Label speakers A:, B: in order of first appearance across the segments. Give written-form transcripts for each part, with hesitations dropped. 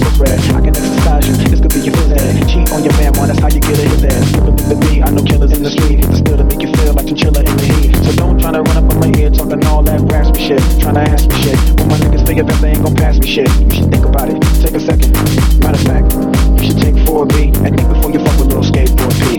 A: wrist red. I can exercise you, this could be your phys ed. Cheat on your man, man, that's how you get a his ass. Look at the beat, I know killers in the street. Hit the still to make you feel like chinchilla in the heat. So don't try to run up on my ear talking all that raspy shit. Tryna ask me shit. When my niggas figure that they ain't gon' pass me shit. You should think about it, take a second. Matter of fact, you should take 4B and think before you fuck with little skateboard P.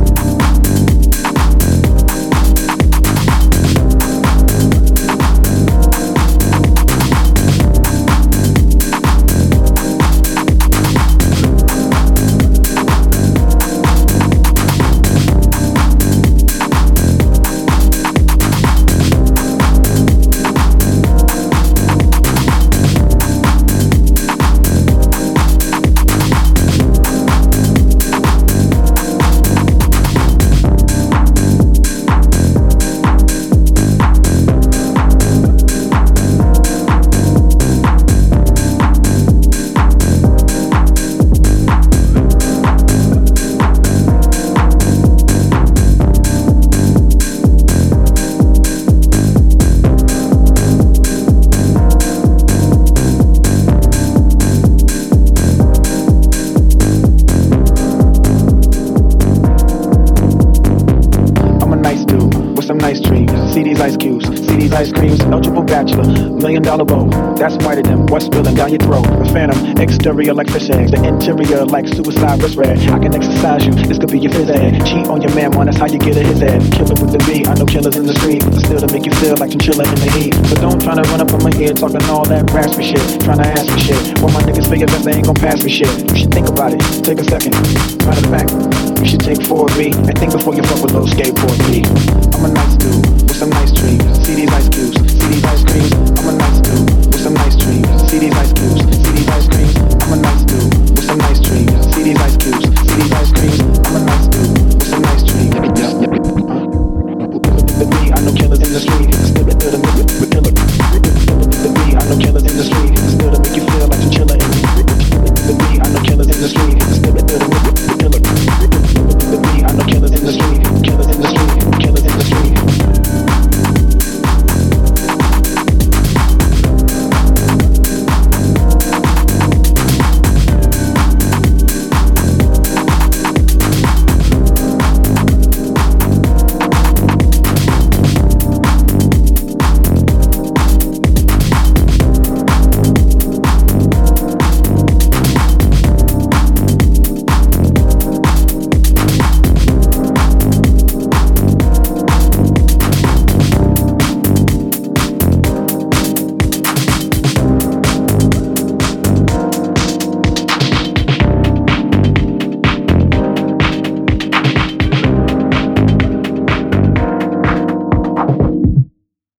A: Ice creams, eligible bachelor, $1 million bowl. That's whiter than what's spilling down your throat. The phantom, exterior like fish eggs, the interior like suicide wrist red. I can exercise you, this could be your phys ed. Cheat on your man, man, that's how you get a his head. Killer with the beat, I know killers in the street, with the still to make you feel like chinchilla in the heat. So don't try to run up on my ear talking all that raspy shit, tryna ask me shit. When my niggas figure that they ain't gon' pass me shit. You should think about it, take a second. Matter of fact, you should take 4B and think before you fuck with little skateboard P. I'm a nice dude with some nice dreams. See these ice cubes, see these ice creams. I'm a nice dude with some nice dreams. See these ice cubes, see these ice creams.